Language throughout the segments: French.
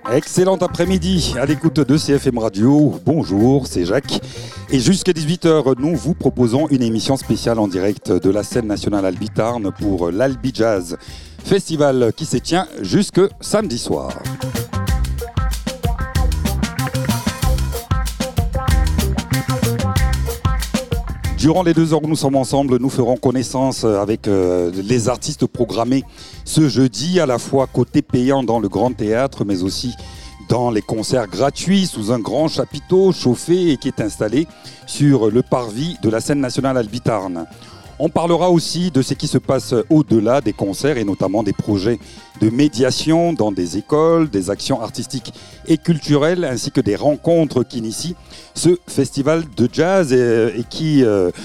Excellent après-midi à l'écoute de CFM Radio. Bonjour, c'est Jacques. Et jusqu'à 18h, nous vous proposons une émission spéciale en direct de la scène nationale Albi Tarn pour l'Albi Jazz Festival qui se tient jusque samedi soir. Durant les 2 heures où nous sommes ensemble, nous ferons connaissance avec les artistes programmés ce jeudi, à la fois côté payant dans le Grand Théâtre, mais aussi dans les concerts gratuits sous un grand chapiteau chauffé et qui est installé sur le parvis de la scène nationale Albi Tarn. On parlera aussi de ce qui se passe au-delà des concerts et notamment des projets de médiation dans des écoles, des actions artistiques et culturelles ainsi que des rencontres qui initient ce festival de jazz et qui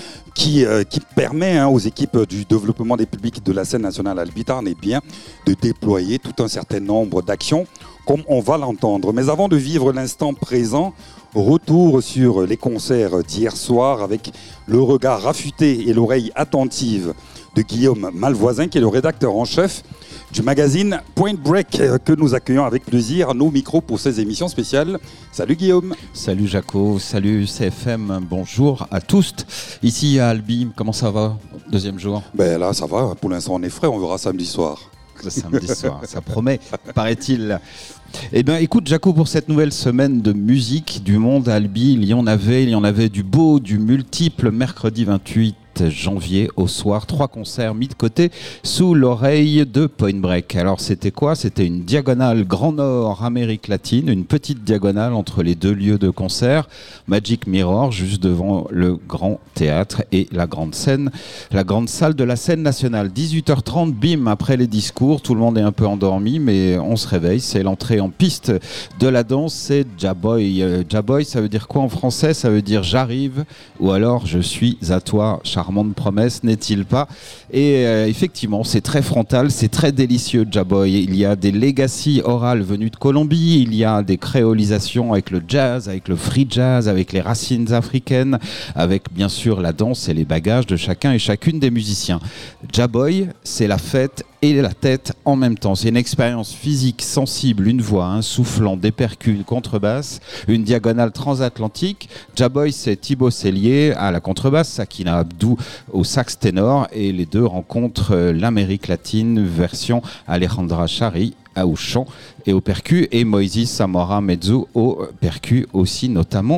permet aux équipes du développement des publics de la scène nationale Albi Tarn de déployer tout un certain nombre d'actions comme on va l'entendre. Mais avant de vivre l'instant présent, retour sur les concerts d'hier soir avec le regard affûté et l'oreille attentive de Guillaume Malvoisin, qui est le rédacteur en chef du magazine Point Break, que nous accueillons avec plaisir à nos micros pour ces émissions spéciales. Salut Guillaume. Salut Jaco, salut CFM, bonjour à tous. Ici à Albi, comment ça va? Deuxième jour. Ben là ça va, pour l'instant on est frais, on verra samedi soir. Le samedi soir, ça promet, paraît-il. Eh bien, écoute, Jaco, pour cette nouvelle semaine de musique du monde à Albi, il y en avait du beau, du multiple. Mercredi 28 janvier au soir, 3 concerts mis de côté sous l'oreille de Point Break. Alors c'était quoi? C'était une diagonale Grand Nord Amérique latine, une petite diagonale entre les 2 lieux de concert, Magic Mirror juste devant le Grand Théâtre et la grande scène, la grande salle de la scène nationale. 18h30, bim, après les discours, tout le monde est un peu endormi mais on se réveille, c'est l'entrée en piste de la danse, c'est Jaboy. Jaboy, ça veut dire quoi en français? Ça veut dire j'arrive ou alors je suis à toi, charmante promesse, n'est-il pas? Et effectivement, c'est très frontal, c'est très délicieux, Jaboy. Il y a des legacy orales venues de Colombie, il y a des créolisations avec le jazz, avec le free jazz, avec les racines africaines, avec bien sûr la danse et les bagages de chacun et chacune des musiciens. Jaboy, c'est la fête et la tête en même temps. C'est une expérience physique, sensible, une voix, un soufflant, des percus, une contrebasse, une diagonale transatlantique. Jaboy, c'est Thibaut Cellier à la contrebasse, Sakina Abdou au sax ténor et les deux rencontrent l'Amérique latine version Alejandra Chari au chant et au percu et Moïse Samora Mezzo au percu aussi, notamment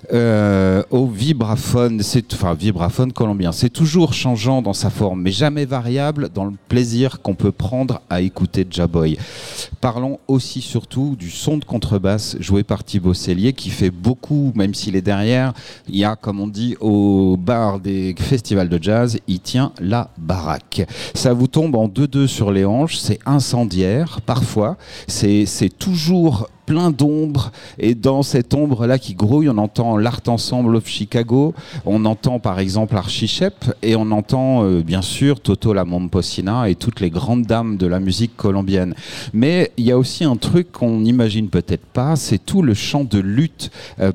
au vibraphone. Vibraphone colombien. C'est toujours changeant dans sa forme mais jamais variable dans le plaisir qu'on peut prendre à écouter Jaboy. Parlons aussi surtout du son de contrebasse joué par Thibaut Cellier qui fait beaucoup, même s'il est derrière. Il y a, comme on dit au bar des festivals de jazz, il tient la baraque. Ça vous tombe en 2-2 sur les hanches, c'est incendiaire parfois, c'est toujours plein d'ombre, et dans cette ombre-là qui grouille, on entend l'Art Ensemble of Chicago, on entend par exemple Archichep, et on entend bien sûr Toto La Momposina et toutes les grandes dames de la musique colombienne. Mais il y a aussi un truc qu'on n'imagine peut-être pas, c'est tout le chant de lutte,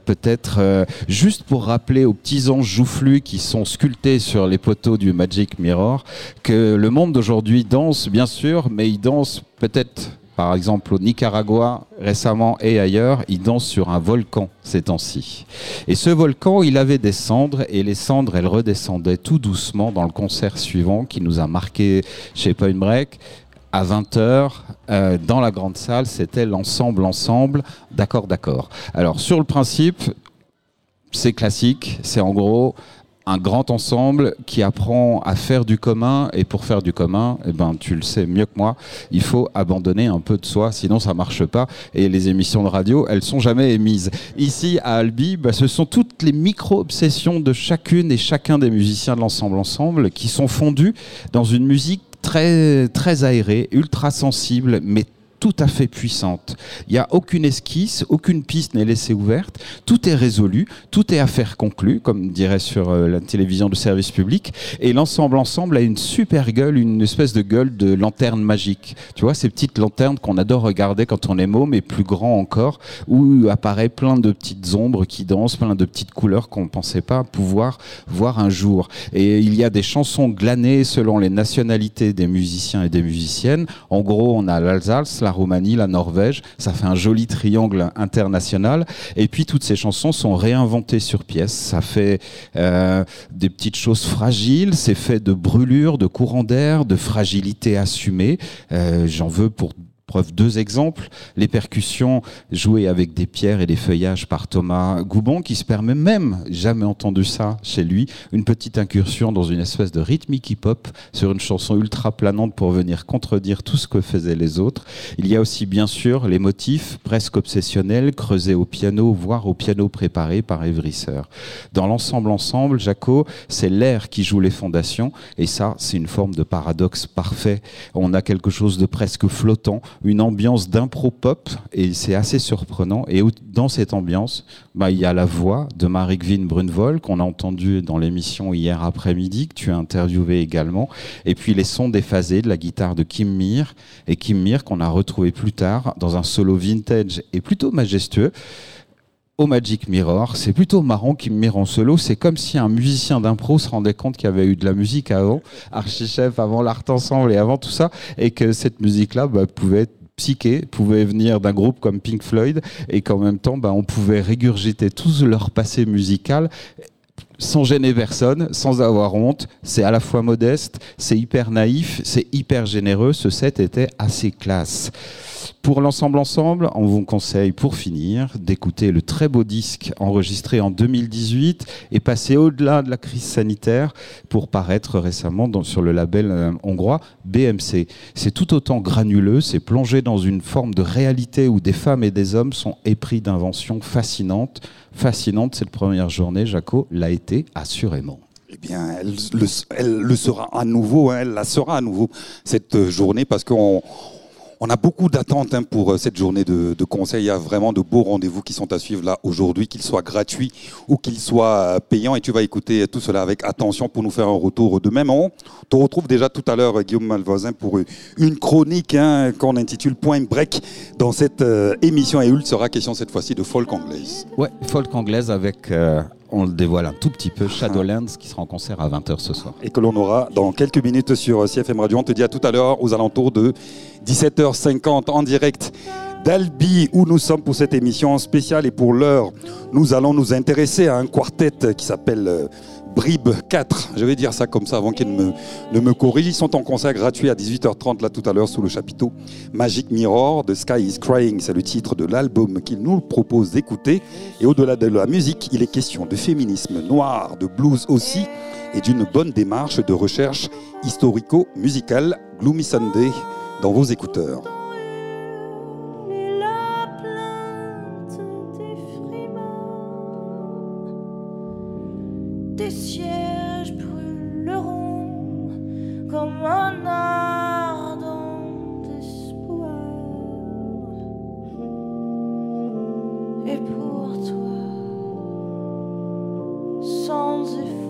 juste pour rappeler aux petits anges joufflus qui sont sculptés sur les poteaux du Magic Mirror, que le monde d'aujourd'hui danse bien sûr, mais il danse peut-être... Par exemple, au Nicaragua, récemment et ailleurs, il danse sur un volcan ces temps-ci. Et ce volcan, il avait des cendres, et les cendres, elles redescendaient tout doucement dans le concert suivant qui nous a marqué chez Point Break. À 20h, dans la grande salle, c'était l'ensemble, d'accord. Alors, sur le principe, c'est classique, c'est en gros... un grand ensemble qui apprend à faire du commun, et pour faire du commun, tu le sais mieux que moi, il faut abandonner un peu de soi, sinon ça marche pas, et les émissions de radio, elles sont jamais émises. Ici à Albi, ce sont toutes les micro-obsessions de chacune et chacun des musiciens de l'ensemble ensemble qui sont fondues dans une musique très, très aérée, ultra sensible, mais tout à fait puissante. Il n'y a aucune esquisse, aucune piste n'est laissée ouverte, tout est résolu, tout est affaire conclue, comme dirait sur la télévision de service public, et l'ensemble a une super gueule, une espèce de gueule de lanterne magique. Tu vois, ces petites lanternes qu'on adore regarder quand on est môme, mais plus grand encore, où apparaît plein de petites ombres qui dansent, plein de petites couleurs qu'on ne pensait pas pouvoir voir un jour. Et il y a des chansons glanées selon les nationalités des musiciens et des musiciennes. En gros, on a l'Alsace, la la Roumanie, la Norvège. Ça fait un joli triangle international. Et puis toutes ces chansons sont réinventées sur pièce. Ça fait des petites choses fragiles, c'est fait de brûlures, de courants d'air, de fragilité assumée. J'en veux pour preuve 2 exemples. Les percussions jouées avec des pierres et des feuillages par Thomas Goubon, qui se permet même, jamais entendu ça chez lui, une petite incursion dans une espèce de rythmique hip-hop sur une chanson ultra planante pour venir contredire tout ce que faisaient les autres. Il y a aussi bien sûr les motifs presque obsessionnels creusés au piano, voire au piano préparé par Evrisseur. Dans l'ensemble, Jaco, c'est l'air qui joue les fondations, et ça, c'est une forme de paradoxe parfait. On a quelque chose de presque flottant, une ambiance d'impro pop, et c'est assez surprenant. Et dans cette ambiance, il y a la voix de Marie-Gvin Brunvoll qu'on a entendue dans l'émission hier après-midi, que tu as interviewé également, et puis les sons déphasés de la guitare de Kim Mir, et Kim Mir qu'on a retrouvé plus tard dans un solo vintage et plutôt majestueux au Magic Mirror. C'est plutôt marrant Kim Mir en solo. C'est comme si un musicien d'impro se rendait compte qu'il y avait eu de la musique avant, Archichef, avant l'Art Ensemble et avant tout ça, et que cette musique-là pouvait être psyché, pouvait venir d'un groupe comme Pink Floyd, et qu'en même temps, on pouvait régurgiter tout leur passé musical sans gêner personne, sans avoir honte. C'est à la fois modeste, c'est hyper naïf, c'est hyper généreux. Ce set était assez classe. Pour l'ensemble, on vous conseille, pour finir, d'écouter le très beau disque enregistré en 2018 et passé au-delà de la crise sanitaire pour paraître récemment sur le label hongrois BMC. C'est tout autant granuleux, c'est plongé dans une forme de réalité où des femmes et des hommes sont épris d'inventions fascinantes. Fascinante, cette première journée, Jaco, l'a été assurément. Eh bien, elle le sera à nouveau, elle la sera à nouveau, cette journée, parce qu'on a beaucoup d'attentes pour cette journée de conseil. Il y a vraiment de beaux rendez-vous qui sont à suivre là aujourd'hui, qu'ils soient gratuits ou qu'ils soient payants. Et tu vas écouter tout cela avec attention pour nous faire un retour de même. On te retrouve déjà tout à l'heure, Guillaume Malvoisin, pour une chronique qu'on intitule Point Break dans cette émission. Et il sera question cette fois-ci de folk anglaise. Ouais, folk anglaise avec... on le dévoile un tout petit peu, Shadowlands, qui sera en concert à 20h ce soir. Et que l'on aura dans quelques minutes sur CFM Radio. On te dit à tout à l'heure, aux alentours de 17h50, en direct d'Albi, où nous sommes pour cette émission spéciale. Et pour l'heure, nous allons nous intéresser à un quartet qui s'appelle Bribe 4. Je vais dire ça comme ça avant qu'il ne me corrige. Ils sont en concert gratuit à 18h30, là tout à l'heure, sous le chapiteau Magic Mirror de Sky is Crying. C'est le titre de l'album qu'il nous propose d'écouter. Et au-delà de la musique, il est question de féminisme noir, de blues aussi, et d'une bonne démarche de recherche historico-musicale. Gloomy Sunday dans vos écouteurs. Des sièges brûleront comme un ardent espoir. Et pour toi, sans effort,